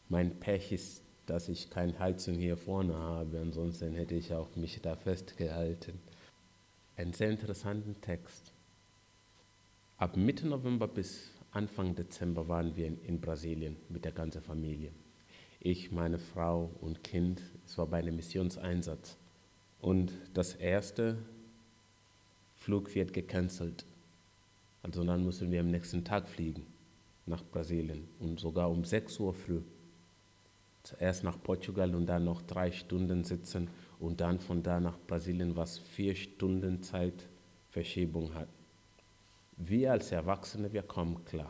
Mein Pech ist, dass ich keine Heizung hier vorne habe, ansonsten hätte ich auch mich da festgehalten. Ein sehr interessanter Text. Ab Mitte November bis Anfang Dezember waren wir in Brasilien mit der ganzen Familie. Ich, meine Frau und Kind, es war bei einem Missionseinsatz. Und das erste Flug wird gecancelt. Also dann müssen wir am nächsten Tag fliegen nach Brasilien und sogar um 6 Uhr früh. Zuerst nach Portugal und dann noch 3 Stunden sitzen und dann von da nach Brasilien, was 4 Stunden Zeitverschiebung hat. Wir als Erwachsene, wir kommen klar.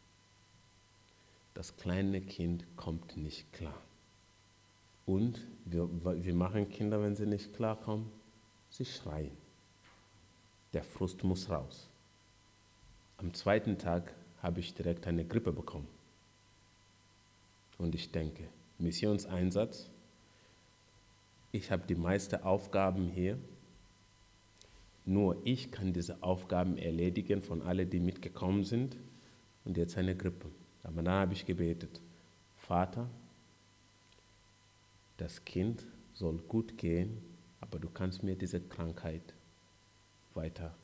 Das kleine Kind kommt nicht klar. Und wir machen Kinder, wenn sie nicht klarkommen, sie schreien. Der Frust muss raus. Am zweiten Tag habe ich direkt eine Grippe bekommen. Und ich denke, Missionseinsatz, ich habe die meisten Aufgaben hier, nur ich kann diese Aufgaben erledigen von allen, die mitgekommen sind und jetzt eine Grippe. Aber dann habe ich gebetet, Vater, das Kind soll gut gehen, aber du kannst mir diese Krankheit weitergeben.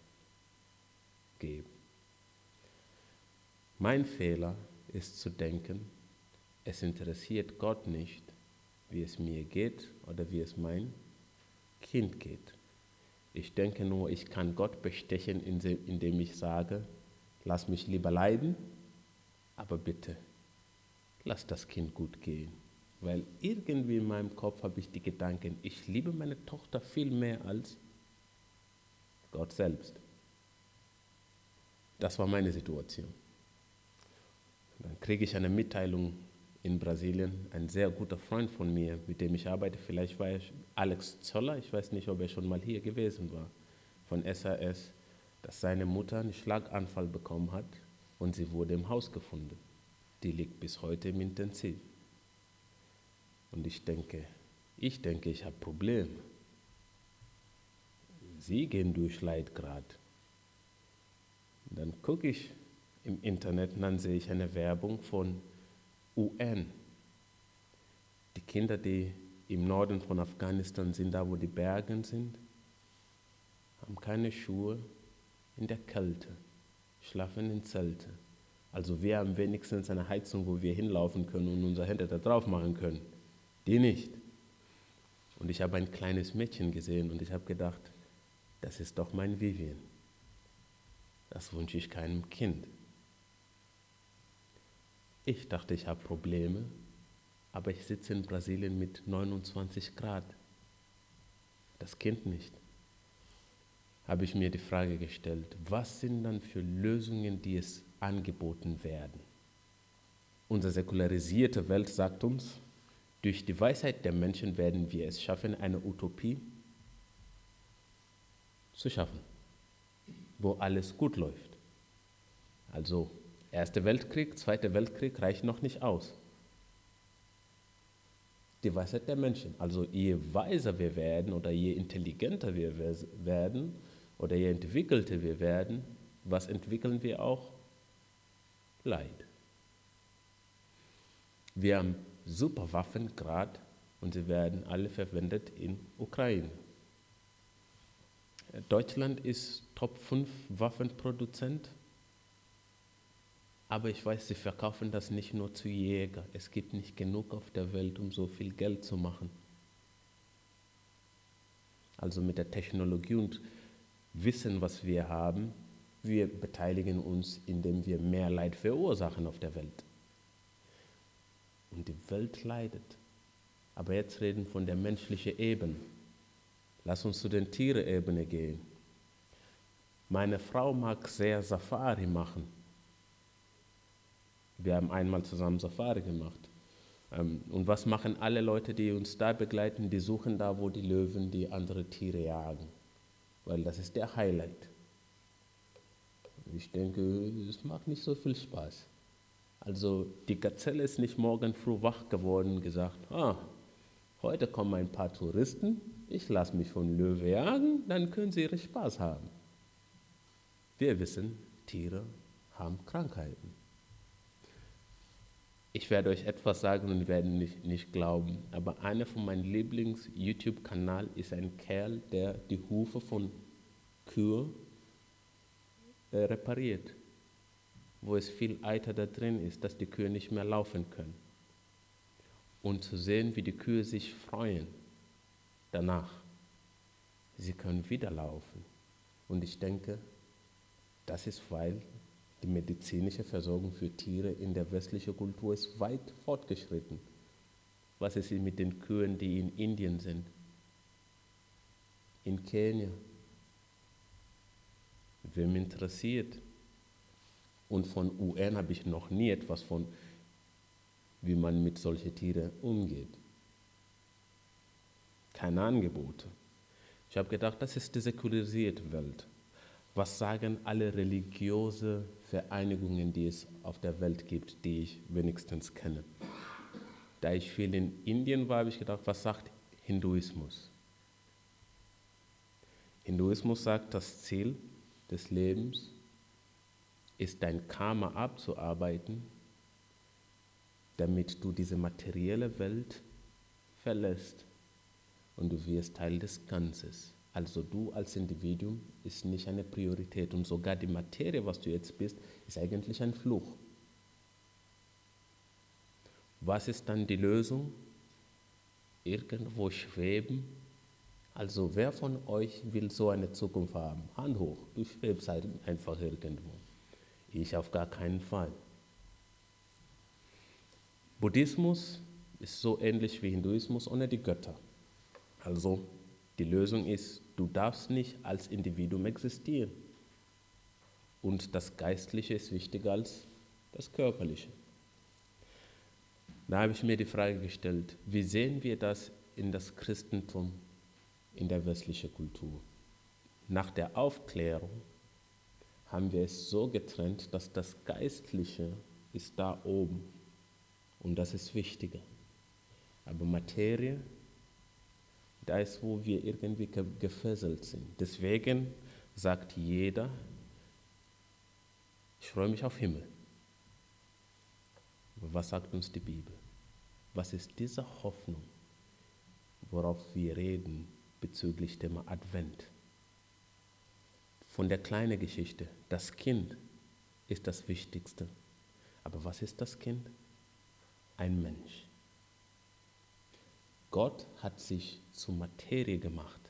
Mein Fehler ist zu denken, es interessiert Gott nicht, wie es mir geht oder wie es mein Kind geht. Ich denke nur, ich kann Gott bestechen, indem ich sage, lass mich lieber leiden, aber bitte, lass das Kind gut gehen. Weil irgendwie in meinem Kopf habe ich die Gedanken, ich liebe meine Tochter viel mehr als Gott selbst. Das war meine Situation. Dann kriege ich eine Mitteilung in Brasilien, ein sehr guter Freund von mir, mit dem ich arbeite, vielleicht war er Alex Zoller, ich weiß nicht, ob er schon mal hier gewesen war, von SAS, dass seine Mutter einen Schlaganfall bekommen hat und sie wurde im Haus gefunden. Die liegt bis heute im Intensiv. Und ich denke, ich habe Probleme. Sie gehen durch Leid gerade. Dann gucke ich im Internet und dann sehe ich eine Werbung von UN. Die Kinder, die im Norden von Afghanistan sind, da wo die Berge sind, haben keine Schuhe in der Kälte, schlafen in Zelte. Also wir haben wenigstens eine Heizung, wo wir hinlaufen können und unsere Hände da drauf machen können. Die nicht. Und ich habe ein kleines Mädchen gesehen und ich habe gedacht, das ist doch mein Vivian. Das wünsche ich keinem Kind. Ich dachte, ich habe Probleme, aber ich sitze in Brasilien mit 29 Grad. Das Kind nicht. Habe ich mir die Frage gestellt, was sind dann für Lösungen, die es angeboten werden? Unsere säkularisierte Welt sagt uns, durch die Weisheit der Menschen werden wir es schaffen, eine Utopie zu schaffen, wo alles gut läuft. Also Erster Weltkrieg, Zweiter Weltkrieg reicht noch nicht aus. Die Weisheit der Menschen. Also je weiser wir werden oder je intelligenter wir werden oder je entwickelter wir werden, was entwickeln wir auch? Leid. Wir haben super Waffen gerade und sie werden alle verwendet in Ukraine. Deutschland ist Top 5 Waffenproduzent, aber ich weiß, sie verkaufen das nicht nur zu Jäger. Es gibt nicht genug auf der Welt, um so viel Geld zu machen. Also mit der Technologie und Wissen, was wir haben, wir beteiligen uns, indem wir mehr Leid verursachen auf der Welt. Und die Welt leidet. Aber jetzt reden wir von der menschlichen Ebene. Lass uns zu den Tiere-Ebene gehen. Meine Frau mag sehr Safari machen. Wir haben einmal zusammen Safari gemacht. Und was machen alle Leute, die uns da begleiten? Die suchen da, wo die Löwen die andere Tiere jagen. Weil das ist der Highlight. Ich denke, es macht nicht so viel Spaß. Also die Gazelle ist nicht morgen früh wach geworden und gesagt, heute kommen ein paar Touristen, ich lasse mich von Löwe jagen, dann können sie ihren Spaß haben. Wir wissen, Tiere haben Krankheiten. Ich werde euch etwas sagen und werden nicht glauben, aber einer von meinen Lieblings-YouTube-Kanal ist ein Kerl, der die Hufe von Kühe repariert, wo es viel Eiter da drin ist, dass die Kühe nicht mehr laufen können. Und zu sehen, wie die Kühe sich freuen danach. Sie können wieder laufen. Und ich denke, das ist, weil die medizinische Versorgung für Tiere in der westlichen Kultur ist weit fortgeschritten. Was ist mit den Kühen, die in Indien sind, in Kenia? Wem interessiert? Und von UN habe ich noch nie etwas von, wie man mit solchen Tieren umgeht. Keine Angebote. Ich habe gedacht, das ist die säkularisierte Welt. Was sagen alle religiösen Vereinigungen, die es auf der Welt gibt, die ich wenigstens kenne? Da ich viel in Indien war, habe ich gedacht, was sagt Hinduismus? Hinduismus sagt, das Ziel des Lebens ist, dein Karma abzuarbeiten, damit du diese materielle Welt verlässt und du wirst Teil des Ganzen. Also du als Individuum ist nicht eine Priorität und sogar die Materie, was du jetzt bist, ist eigentlich ein Fluch. Was ist dann die Lösung? Irgendwo schweben. Also wer von euch will so eine Zukunft haben? Hand hoch, du schwebst halt einfach irgendwo. Ich auf gar keinen Fall. Buddhismus ist so ähnlich wie Hinduismus ohne die Götter. Also die Lösung ist, du darfst nicht als Individuum existieren. Und das Geistliche ist wichtiger als das Körperliche. Da habe ich mir die Frage gestellt, wie sehen wir das in das Christentum, in der westlichen Kultur? Nach der Aufklärung haben wir es so getrennt, dass das Geistliche ist da oben und das ist wichtiger. Aber Materie, da ist, wo wir irgendwie gefesselt sind. Deswegen sagt jeder, ich freue mich auf Himmel. Aber was sagt uns die Bibel? Was ist diese Hoffnung, worauf wir reden bezüglich dem Advent? Von der kleinen Geschichte, das Kind ist das Wichtigste. Aber was ist das Kind? Ein Mensch. Gott hat sich zur Materie gemacht.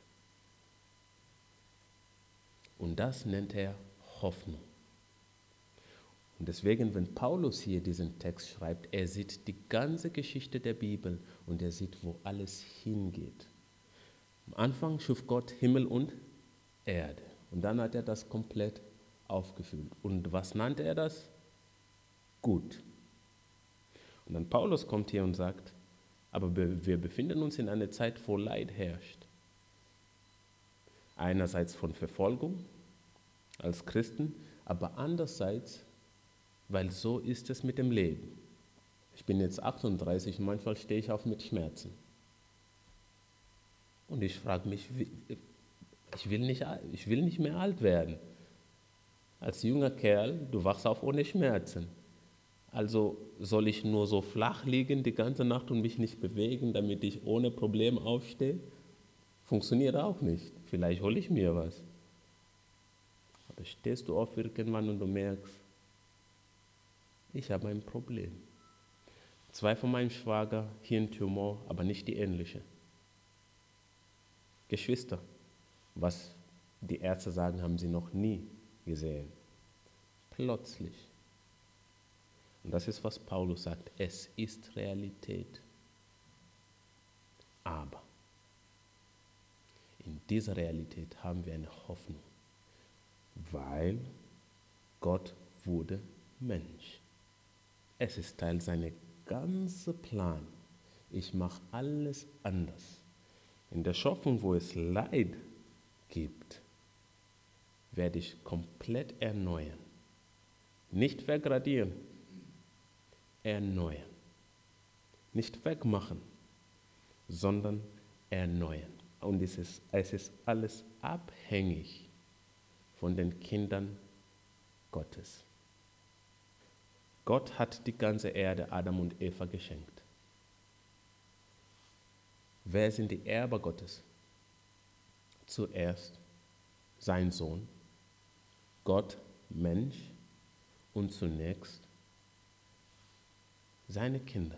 Und das nennt er Hoffnung. Und deswegen, wenn Paulus hier diesen Text schreibt, er sieht die ganze Geschichte der Bibel und er sieht, wo alles hingeht. Am Anfang schuf Gott Himmel und Erde. Und dann hat er das komplett aufgefüllt. Und was nannte er das? Gut. Und dann Paulus kommt hier und sagt, aber wir befinden uns in einer Zeit, wo Leid herrscht. Einerseits von Verfolgung als Christen, aber andererseits, weil so ist es mit dem Leben. Ich bin jetzt 38, manchmal stehe ich auf mit Schmerzen. Und ich frage mich, ich will nicht mehr alt werden. Als junger Kerl, du wachst auf ohne Schmerzen. Also soll ich nur so flach liegen die ganze Nacht und mich nicht bewegen, damit ich ohne Problem aufstehe? Funktioniert auch nicht. Vielleicht hole ich mir was. Aber stehst du auf irgendwann und du merkst, ich habe ein Problem. 2 von meinem Schwager, Hirntumor, aber nicht die ähnliche. Geschwister, was die Ärzte sagen, haben sie noch nie gesehen. Plötzlich. Und das ist, was Paulus sagt. Es ist Realität. Aber in dieser Realität haben wir eine Hoffnung, weil Gott wurde Mensch. Es ist Teil seines ganzen Plans. Ich mache alles anders. In der Schöpfung, wo es Leid gibt, werde ich komplett erneuern. Nicht wegradieren, erneuern. Nicht wegmachen, sondern erneuern. Und es ist alles abhängig von den Kindern Gottes. Gott hat die ganze Erde Adam und Eva geschenkt. Wer sind die Erbe Gottes? Zuerst sein Sohn, Gott, Mensch und zunächst seine Kinder.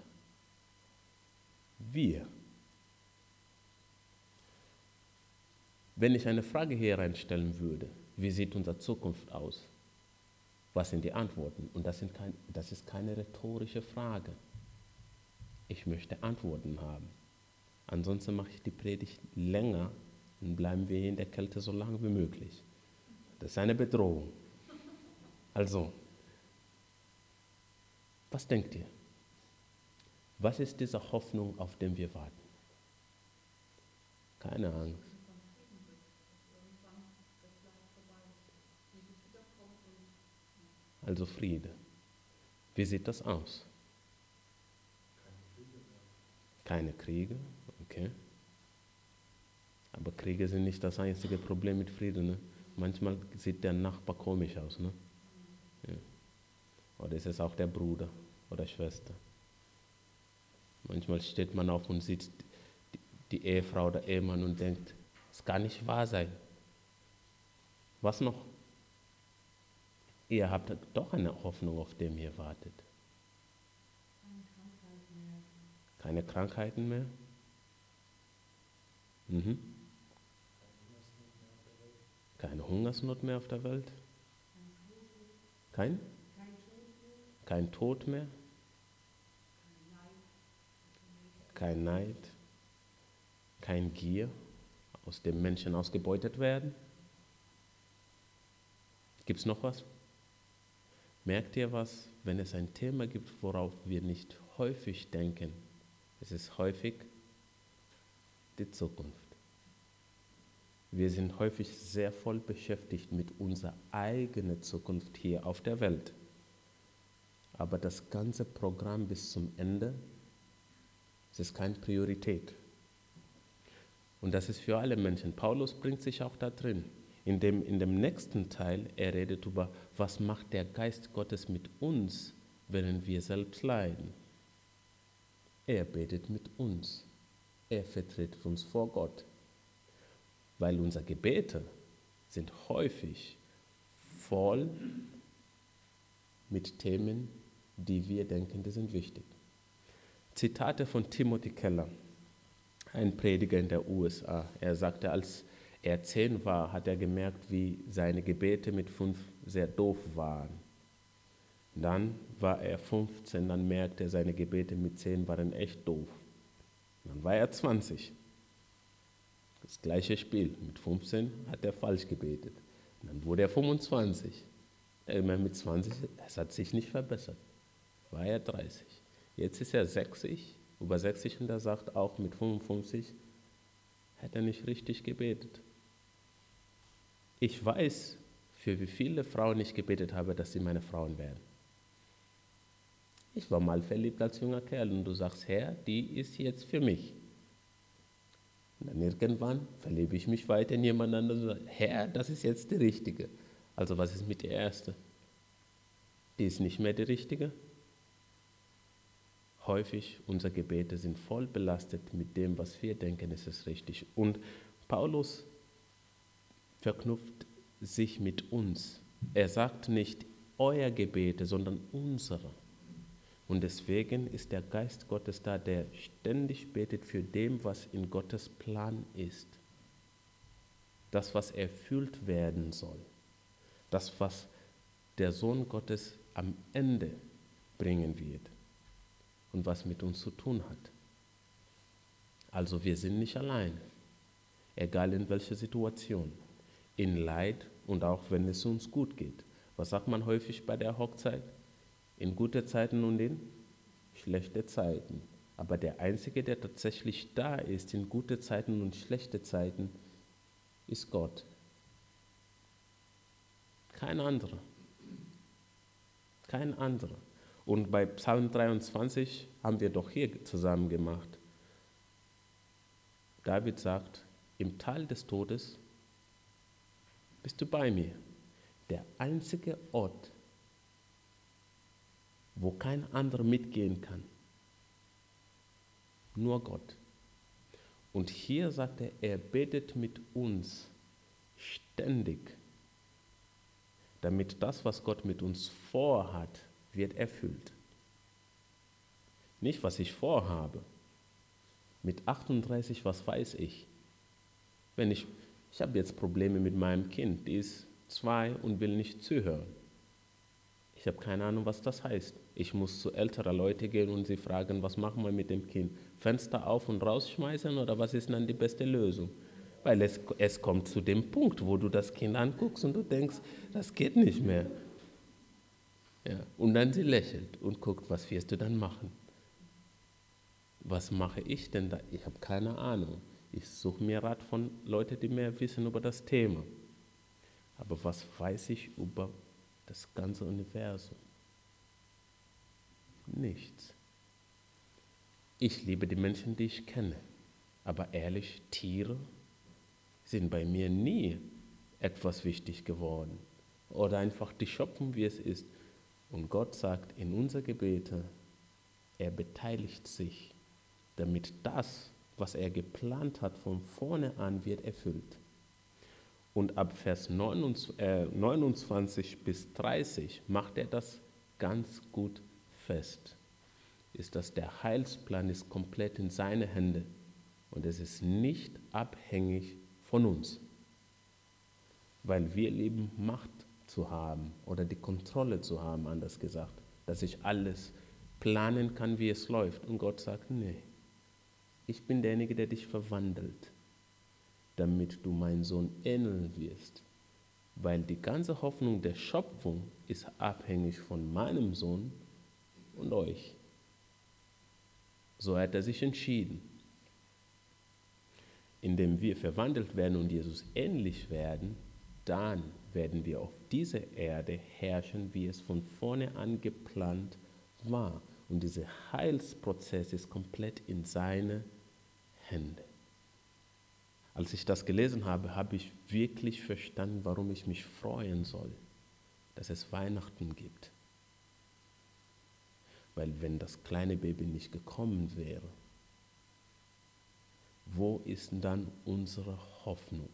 Wir. Wenn ich eine Frage hier reinstellen würde, wie sieht unsere Zukunft aus? Was sind die Antworten? Und das ist keine rhetorische Frage. Ich möchte Antworten haben. Ansonsten mache ich die Predigt länger und bleiben wir in der Kälte so lange wie möglich. Das ist eine Bedrohung. Also, was denkt ihr? Was ist diese Hoffnung, auf die wir warten? Keine Angst. Also Friede. Wie sieht das aus? Keine Kriege, okay. Aber Kriege sind nicht das einzige Problem mit Frieden. Ne? Manchmal sieht der Nachbar komisch aus. Ne? Ja. Oder ist es auch der Bruder oder Schwester? Manchmal steht man auf und sieht die Ehefrau oder Ehemann und denkt, es kann nicht wahr sein. Was noch? Ihr habt doch eine Hoffnung, auf die ihr wartet. Keine Krankheiten mehr? Mhm. Keine Hungersnot mehr auf der Welt? Kein? Kein Tod mehr? Kein Neid? Kein Gier, aus dem Menschen ausgebeutet werden? Gibt es noch was? Merkt ihr was, wenn es ein Thema gibt, worauf wir nicht häufig denken? Es ist häufig die Zukunft. Wir sind häufig sehr voll beschäftigt mit unserer eigenen Zukunft hier auf der Welt. Aber das ganze Programm bis zum Ende, es ist keine Priorität. Und das ist für alle Menschen. Paulus bringt sich auch da drin. In dem nächsten Teil, er redet über, was macht der Geist Gottes mit uns, während wir selbst leiden. Er betet mit uns. Er vertritt uns vor Gott. Weil unsere Gebete sind häufig voll mit Themen, die wir denken, die sind wichtig. Zitate von Timothy Keller, ein Prediger in der USA. Er sagte, als er 10 war, hat er gemerkt, wie seine Gebete mit 5 sehr doof waren. Dann war er 15, dann merkte er, seine Gebete mit 10 waren echt doof. Dann war er 20. Das gleiche Spiel. Mit 15 hat er falsch gebetet. Dann wurde er 25. Immer mit 20, es hat sich nicht verbessert. War er 30. Jetzt ist er 60, über 60 und er sagt auch mit 55, hat er nicht richtig gebetet. Ich weiß, für wie viele Frauen ich gebetet habe, dass sie meine Frauen werden. Ich war mal verliebt als junger Kerl und du sagst, Herr, die ist jetzt für mich. Und dann irgendwann verliebe ich mich weiter in jemand anderen und sage, Herr, das ist jetzt die Richtige. Also was ist mit der Erste? Die ist nicht mehr die Richtige? Häufig unsere Gebete sind voll belastet mit dem, was wir denken, es ist richtig. Und Paulus verknüpft sich mit uns. Er sagt nicht euer Gebete, sondern unsere. Und deswegen ist der Geist Gottes da, der ständig betet für dem, was in Gottes Plan ist. Das, was erfüllt werden soll. Das, was der Sohn Gottes am Ende bringen wird. Und was mit uns zu tun hat. Also wir sind nicht allein. Egal in welcher Situation. In Leid und auch wenn es uns gut geht. Was sagt man häufig bei der Hochzeit? In gute Zeiten und in schlechte Zeiten. Aber der Einzige, der tatsächlich da ist in gute Zeiten und schlechte Zeiten, ist Gott. Kein anderer. Kein anderer. Und bei Psalm 23 haben wir doch hier zusammen gemacht. David sagt, im Tal des Todes bist du bei mir. Der einzige Ort, wo kein anderer mitgehen kann. Nur Gott. Und hier sagt er betet mit uns ständig, damit das, was Gott mit uns vorhat, wird erfüllt. Nicht, was ich vorhabe. Mit 38, was weiß ich? Ich habe jetzt Probleme mit meinem Kind, die ist 2 und will nicht zuhören. Ich habe keine Ahnung, was das heißt. Ich muss zu älteren Leuten gehen und sie fragen, was machen wir mit dem Kind? Fenster auf und rausschmeißen oder was ist dann die beste Lösung? Weil es kommt zu dem Punkt, wo du das Kind anguckst und du denkst, das geht nicht mehr. Ja, und dann sie lächelt und guckt, was wirst du dann machen? Was mache ich denn da? Ich habe keine Ahnung. Ich suche mir Rat von Leuten, die mehr wissen über das Thema. Aber was weiß ich über das ganze Universum? Nichts. Ich liebe die Menschen, die ich kenne. Aber ehrlich, Tiere sind bei mir nie etwas wichtig geworden. Oder einfach die Schöpfung, wie es ist. Und Gott sagt in unser Gebete, er beteiligt sich, damit das, was er geplant hat, von vorne an wird erfüllt. Und ab Vers 29 bis 30 macht er das ganz gut fest. Ist, dass der Heilsplan ist komplett in seine Hände und es ist nicht abhängig von uns. Weil wir lieben, Macht zu haben oder die Kontrolle zu haben, anders gesagt, dass ich alles planen kann, wie es läuft. Und Gott sagt, nee, ich bin derjenige, der dich verwandelt, damit du mein Sohn ähneln wirst. Weil die ganze Hoffnung der Schöpfung ist abhängig von meinem Sohn und euch. So hat er sich entschieden. Indem wir verwandelt werden und Jesus ähnlich werden, dann werden wir auf dieser Erde herrschen, wie es von vorne an geplant war. Und dieser Heilsprozess ist komplett in seine Hände. Als ich das gelesen habe, habe ich wirklich verstanden, warum ich mich freuen soll, dass es Weihnachten gibt. Weil wenn das kleine Baby nicht gekommen wäre, wo ist dann unsere Hoffnung?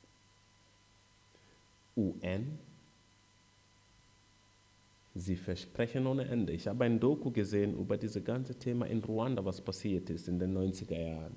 UN, sie versprechen ohne Ende. Ich habe ein Doku gesehen über dieses ganze Thema in Ruanda, was passiert ist in den 90er Jahren.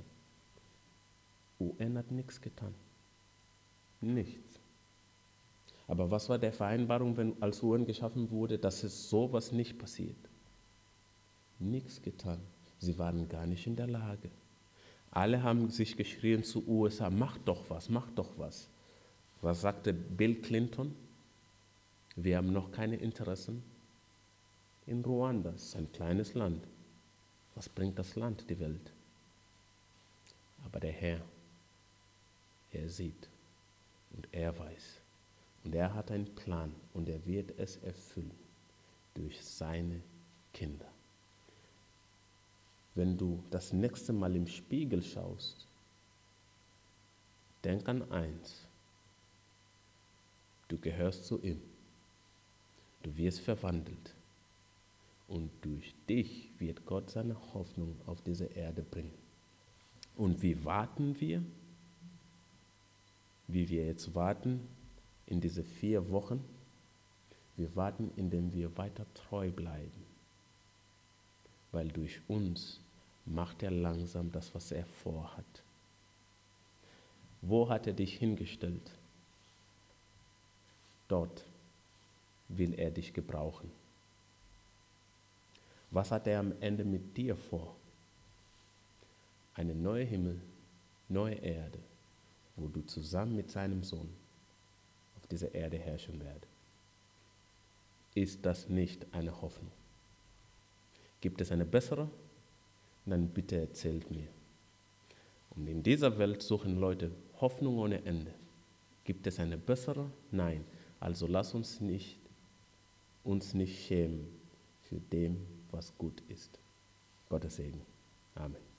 UN hat nichts getan. Nichts. Aber was war der Vereinbarung, als UN geschaffen wurde, dass es sowas nicht passiert? Nichts getan. Sie waren gar nicht in der Lage. Alle haben sich geschrien zu USA, mach doch was, mach doch was. Was sagte Bill Clinton? Wir haben noch keine Interessen in Ruanda. Es ist ein kleines Land. Was bringt das Land die Welt? Aber der Herr, er sieht und er weiß. Und er hat einen Plan und er wird es erfüllen durch seine Kinder. Wenn du das nächste Mal im Spiegel schaust, denk an eins. Du gehörst zu ihm. Du wirst verwandelt. Und durch dich wird Gott seine Hoffnung auf diese Erde bringen. Und wie warten wir? Wie wir jetzt warten in diese 4 Wochen? Wir warten, indem wir weiter treu bleiben. Weil durch uns macht er langsam das, was er vorhat. Wo hat er dich hingestellt? Dort will er dich gebrauchen. Was hat er am Ende mit dir vor? Eine neue Himmel, neue Erde, wo du zusammen mit seinem Sohn auf dieser Erde herrschen werdet. Ist das nicht eine Hoffnung? Gibt es eine bessere? Dann bitte erzählt mir. Und in dieser Welt suchen Leute Hoffnung ohne Ende. Gibt es eine bessere? Nein. Also lass uns nicht schämen für dem, was gut ist. Gottes Segen. Amen.